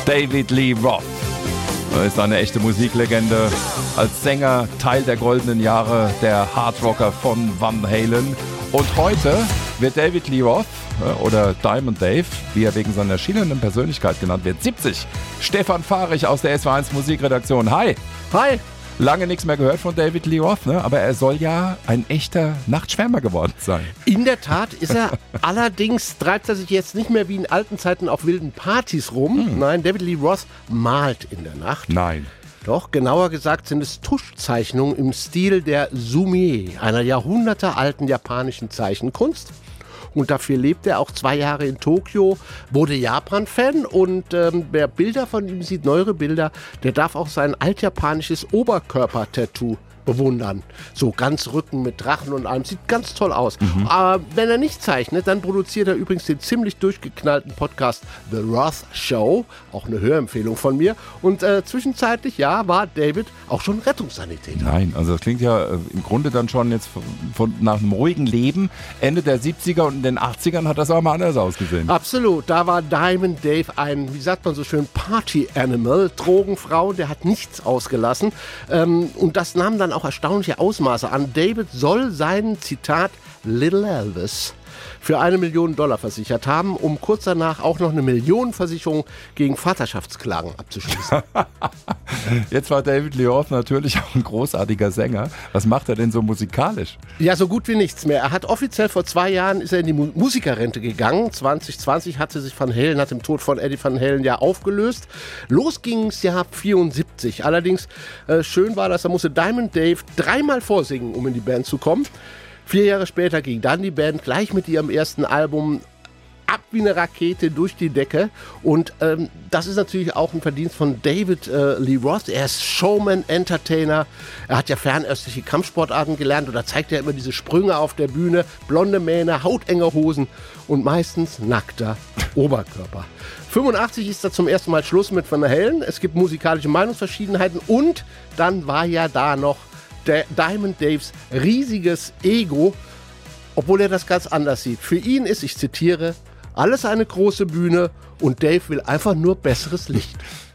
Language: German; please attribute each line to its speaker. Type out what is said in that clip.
Speaker 1: David Lee Roth. Er ist eine echte Musiklegende. Als Sänger Teil der goldenen Jahre der Hardrocker von Van Halen. Und heute wird David Lee Roth oder Diamond Dave, wie er wegen seiner schillernden Persönlichkeit genannt wird, 70. Stefan Fahrich aus der SW1 Musikredaktion. Hi!
Speaker 2: Hi!
Speaker 1: Lange nichts mehr gehört von David Lee Roth, ne? Aber er soll ja ein echter Nachtschwärmer geworden sein.
Speaker 2: In der Tat ist er. Allerdings treibt er sich jetzt nicht mehr wie in alten Zeiten auf wilden Partys rum. Nein, David Lee Roth malt in der Nacht.
Speaker 1: Nein.
Speaker 2: Doch, genauer gesagt sind es Tuschzeichnungen im Stil der Sumie, einer jahrhundertealten japanischen Zeichenkunst. Und dafür lebte er auch 2 Jahre in Tokio, wurde Japan-Fan und wer Bilder von ihm sieht, neuere Bilder, der darf auch sein altjapanisches Oberkörper-Tattoo bewundern. So ganz Rücken mit Drachen und allem. Sieht ganz toll aus. Aber wenn er nicht zeichnet, dann produziert er übrigens den ziemlich durchgeknallten Podcast The Roth Show. Auch eine Hörempfehlung von mir. Und zwischenzeitlich, ja, war David auch schon Rettungssanitäter.
Speaker 1: Nein, also das klingt ja im Grunde dann schon jetzt nach einem ruhigen Leben. Ende der 70er und in den 80ern hat das auch mal anders ausgesehen.
Speaker 2: Absolut. Da war Diamond Dave ein, wie sagt man so schön, Party-Animal, Drogenfrau, der hat nichts ausgelassen. Und das nahm dann auch erstaunliche Ausmaße an. David soll seinen, Zitat, Little Elvis für $1 Million versichert haben, um kurz danach auch noch eine Millionenversicherung gegen Vaterschaftsklagen abzuschließen.
Speaker 1: Jetzt war David Lee Roth natürlich auch ein großartiger Sänger. Was macht er denn so musikalisch?
Speaker 2: Ja, so gut wie nichts mehr. Er hat offiziell vor 2 Jahren ist er in die Musikerrente gegangen. 2020 hatte sich Van Halen nach dem Tod von Eddie Van Halen ja aufgelöst. Los ging es ja ab 74. Allerdings schön war das, da musste Diamond Dave 3-mal vorsingen, um in die Band zu kommen. 4 Jahre später ging dann die Band gleich mit ihrem ersten Album ab wie eine Rakete durch die Decke. Und das ist natürlich auch ein Verdienst von David Lee Roth. Er ist Showman, Entertainer. Er hat ja fernöstliche Kampfsportarten gelernt und da zeigt er immer diese Sprünge auf der Bühne. Blonde Mähne, hautenge Hosen und meistens nackter Oberkörper. 85 ist da zum ersten Mal Schluss mit Van Halen. Es gibt musikalische Meinungsverschiedenheiten und dann war ja da noch der Diamond Daves riesiges Ego, obwohl er das ganz anders sieht. Für ihn ist, ich zitiere, alles eine große Bühne und Dave will einfach nur besseres Licht.